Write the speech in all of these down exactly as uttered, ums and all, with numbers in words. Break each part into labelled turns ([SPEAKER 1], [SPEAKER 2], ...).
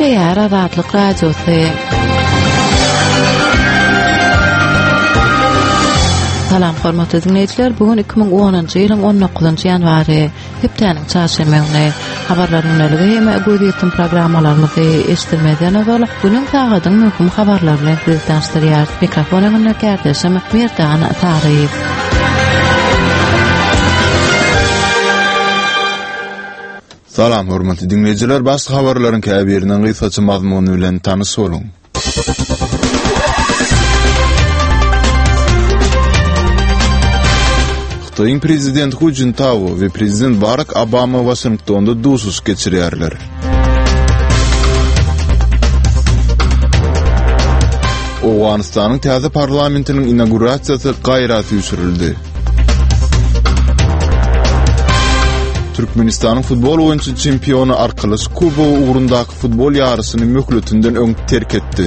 [SPEAKER 1] Teýär Azatlyk Radiosy. Salam hormatly dinleýijiler, bugün iki bin onunçy ýylyň on dokuzunçy ýanwary, hepdeniň çarşamba güni habarlaryň öňüne hem göýdüýän programmalarymyzy eşitmeden öňe günüň taýdadyň möhüm habarlary bilen sizi tanıştyrýar. Mikrofonyň näkärdeşim Merdan Taryp.
[SPEAKER 2] Salam hormatly dinleýijiler, başga habarlaryň käbirinden gysgaça mazmuny bilen tanış boluň. Xitoyň prezidenti Hu Jintao we prezident Barack Obama Washingtonda duşuş geçirýärler. Owganistanyň täze parlamentiniň inaugurasiýasy gaýra süýşürildi. Türkmenistanyň futbol oýunçy çempionu Arkadaş Kubo ugrundaky futbol ýarysyny möhletünden öň terk etdi.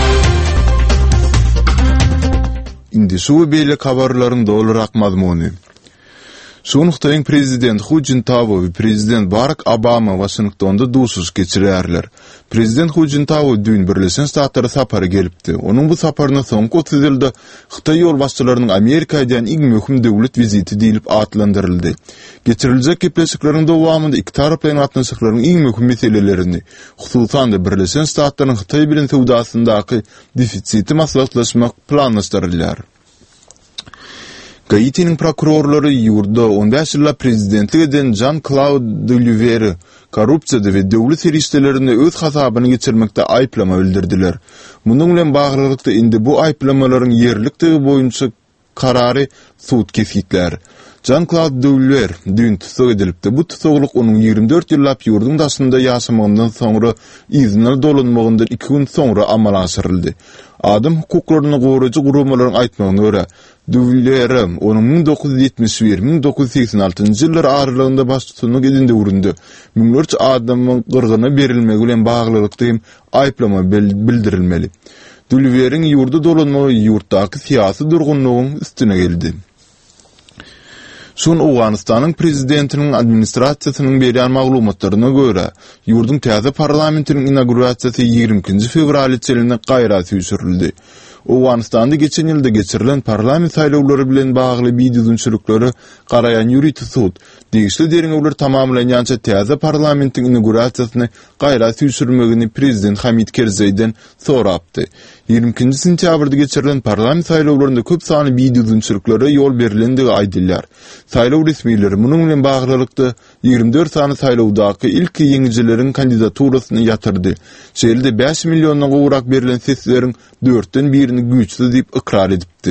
[SPEAKER 2] Indi şu beýle habarlaryň dolurak mazmuny. Şunuqtaýyň prezident Hu Jintao we prezident Barack Obama Washingtonda duşuş geçirýärler. Prezident Hu Jintao dün Birleşen Ştatlara sapary gelipdi. Onuň bu saparyna soňky otuz ýylda Xitoy ýol başçylarynyň Amerikadan iň möhüm döwlet viziti diýilip atlandyryldy. Geçiriljek gepleşikleriň dowamında iki tarap bilen gatnaşyklaryň iň möhüm meselelerini, hususan da Birleşen Ştatlaryň Xitoy bilen sowdasyndaky defisiti maslahatlaşmak planlaşdyrylýar. Gaitiniň prokurorlary ýurda on beş ýylla prezidentlik eden Jean-Claude Duvalier korrupsiýada we döwlet serişdelerini öz hasabyny geçirmekde aýplama bildirdiler. Munyň bilen baglykda indi bu aýplamalaryň ýerlikligi boýunça karary suд kesitler. Jean-Claude Duvalier dün tutuk edilipdi. Bu tutukluk onuň ýygrimi dört ýyllap ýurdun daşynda ýaşamagyndan soňra iznine dolanmagyndan iki gün soňra amala aşyryldy. Adam hukuklaryny goraýjy gurulmalaryň aýtmagyna görä, Duvalier onuň bin dokuz yüz ýetmiş bir - bin dokuz yüz seksen altıncy ýyllar aralygynda baş tutunyk edinde urundy. Müňlerçe adamyň gyrgyna berilmegi bilen baglykda aýplama bildirilmeli. Duvalier'iň ýurda dolanmagy ýurtdaky syýasy durgunlygyň üstüne geldi. Şun Owganistanyň prezidentiniň administrasiýasynyň berýän maglumatlaryna görä, ýurdun täze parlamentiniň inaugurasiýasy ýygrimi ikinji fevral çelinde gaýra süýşürildi. Owganistanda geçen ýylda geçirilen parlament saýlawlary bilen bagly biýdüzünçülükleri garaýan ýuridik suд degişli deriňewler tamamlanýança täze parlamentiň inaugurasiýasyny gaýra süýşürmegini prezident Hamid Karzaydan sorapdy. ýygrimi ikinji sentýabrda geçirilen parlament saýlawlarynda köp sany biýdüzünçüliklere ýol berilendigi aýdylýar. Saýlaw resmiýetleri munyň bilen baglykda ýygrimi dört sany saýlawdaky ilki ýeňijileriň kandidaturasyny ýatyrdy. Şeýlede beş millionyň gowrak berilen sesleriň dörtten birini güýçsiz diýip ikrar edipdi.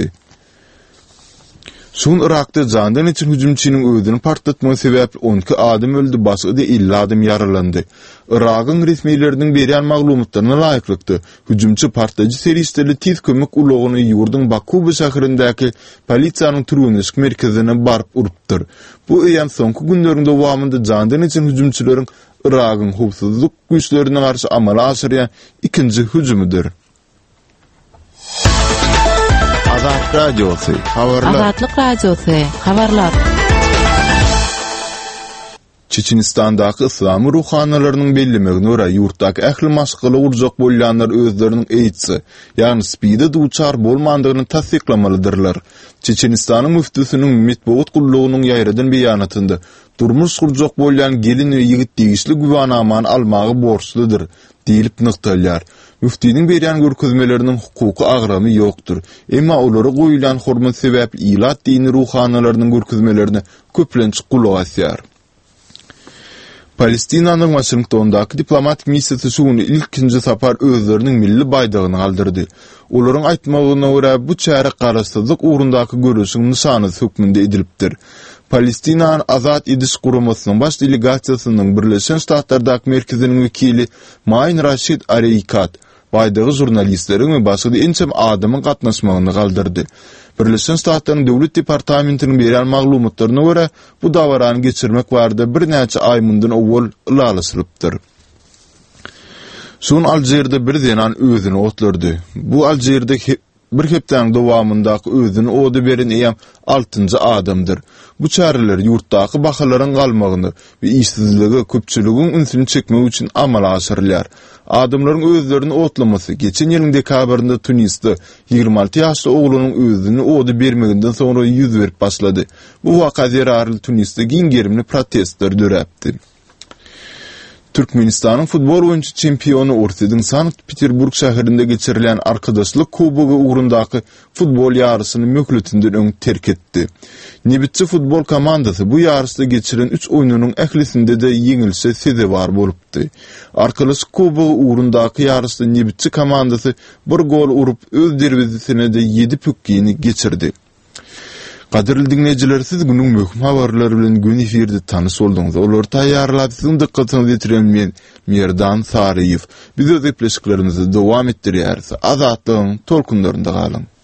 [SPEAKER 2] Şun Irakda jandan için hüjümçiniň özüni partlatmagy sebäpli on iki adam öldü, başga da elli adam yaralandy. Irakyň resmiýetleriniň berýän maglumatlaryna laýyklykda hüjümçi partlaýjy serişdeli tiz kömek ulagyny ýurdun Baku şäherindäki polisiýanyň türgünleşik merkezine barıp urupdyr. Bu eýan soňky günlerinde dowamında jandan için hüjümçileriň Irakyň howpsuzlyk güýçlerine garşy amala aşyrýan ikinji hüjümüdir. Azatlyk Radiosy, habarlar.
[SPEAKER 1] Azatlyk Radiosy, habarlar.
[SPEAKER 2] Çeçenistandaky islam ruhanylarynyň bellemegine görä ýurtdaky ähli maşgaly urjak bolýanlar özleriniň eýtsi, ýani spide duçar bolmandygyny tasdiklamalydyrlar. Çeçenistanyň müftüsiniň metbuat gullugynyň ýaýradan beýanatynda durmuş gurjak bolýan gelin we ýigit degişli güwanamany almagy borçludyr diýilip nykdalýar. Müftiniň berýän görkezmeleriniň hukuky agramy ýokdur. Emma olary goýulan hormat sebäpli ilat dini ruhanylarynyň görkezmelerini köplençi gulak asýar. Palestinanyň Washingtondaky diplomatik missiýasy şuny ilkinji sapar özleriniň milli baýdagyny galdyrdy. Olaryň aýtmagyna görä bu çäre garaşsyzlyk ugrundaky görüşiň nişany hökmünde edilipdir. Palestinanyň azat ediş guramasynyň baş delegasiýasynyň Birleşen Ştatlardaky merkeziniň wekili Mayn Rashid Areikat baýdagy jurnalistleriň we başga da ençem adamyň gatnaşmagyny galdyrdy. Birleşen Ştatlaryň döwlet departamentiniň berýän maglumatlaryna görä, bu dawarany geçirmek barada bir näçe ay mundan owwal ulalaşylypdyr. Şun Aljerde bir denan özüni otlardy. Bu Aljerde bir hepden dowamyndaky özüni oda beren eýem altıncı adamdyr. Bu çareler ýurtdaky bahalaryň galmagyny we işsizligi köpçüligiň ünsini çekmek üçin amala asyrlar. Adamlaryň özlerini otlamasy geçen ýylyň dekabrynda Tunisde ýygrima alty ýaşly oglunyň özüni oda bermeginden sonra ýüz berip başlady. Bu waka zerarly Tunisde giň gerimli protestler döräpdi. Türkmenistanyň futbol oýunçy çempionu Ortidyň Sankt-Peterburg şäherinde geçirilen Arkadaşlyk kubogy ugrundaky futbol ýarysyny mökletinden öň terk etdi. Nebitçi futbol komandasy bu ýarysda geçiren üç oýunynyň ählisinde de ýeňilse sede bar bolupdy. Arkadaşlyk kubogy ugrundaky ýarysda Nebitçi komandasy bir gol urup öz derwezesine de ýedi pükgini geçirdi. Qadirli dinleyijiler, siz günüň möhüm habarlary bilen gün efirde tanış bolduňyz. Olary taýýarlap siziň dikkatyňyzy ýetiren men Merdan Saryýew. Biz öz epleşiklerimizi dowam etdirýäris. Azatlygyň tolkunlarynda galyň.